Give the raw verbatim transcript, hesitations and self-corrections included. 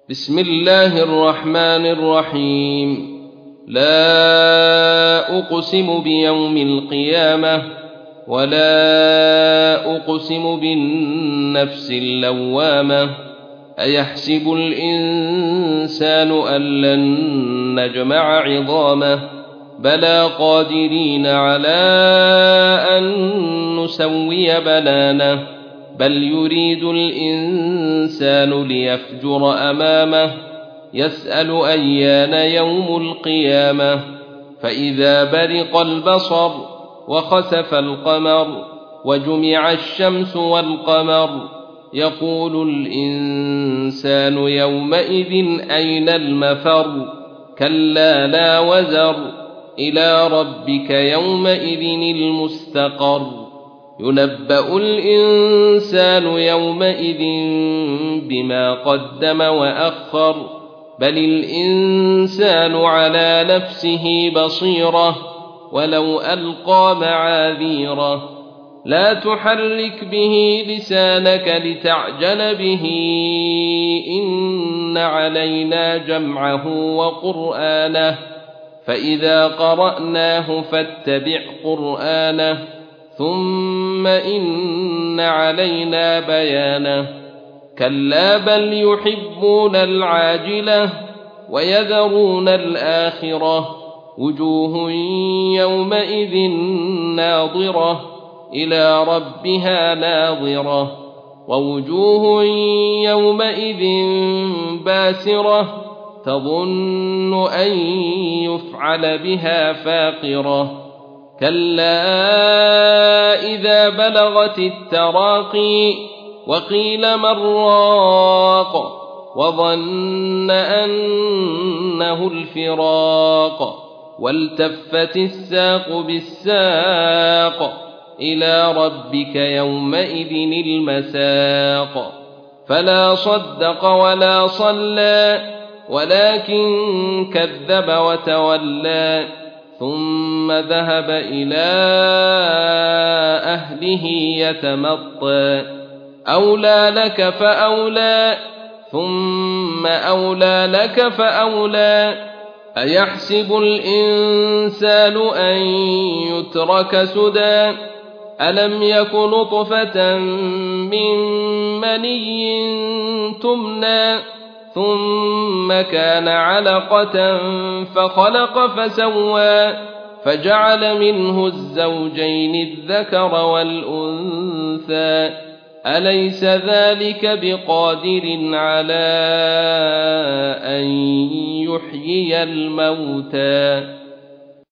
بسم الله الرحمن الرحيم. لا أقسم بيوم القيامة ولا أقسم بالنفس اللوامة أيحسب الإنسان أن لن نجمع عظامه بلى قادرين على أن نسوي بنانه بل يريد الإنسان ليفجر أمامه يسأل أيان يوم القيامة فإذا برق البصر وخسف القمر وجمع الشمس والقمر يقول الإنسان يومئذ أين المفر كلا لا وزر إلى ربك يومئذ المستقر ينبأ الإنسان يومئذ بما قدم وأخر بل الإنسان على نفسه بصيرة ولو ألقى معاذيره لا تحرك به لسانك لتعجل به إن علينا جمعه وقرآنه فإذا قرأناه فاتبع قرآنه ثم إن علينا بيانه كلا بل يحبون العاجلة ويذرون الآخرة وجوه يومئذ ناظرة إلى ربها ناظرة ووجوه يومئذ باسرة تظن أن يفعل بها فاقرة كلا إذا بلغت التراقي وقيل من راق وظن أنه الفراق والتفت الساق بالساق إلى ربك يومئذ المساق فلا صدق ولا صلى ولكن كذب وتولى ثم ذهب إلى أهله يتمطى أولى لك فأولى ثم أولى لك فأولى أيحسب الإنسان أن يترك سدى ألم يك نطفة من مني تمنى ثم كان علقة فخلق فسوى فجعل منه الزوجين الذكر والأنثى أليس ذلك بقادر على أن يحيي الموتى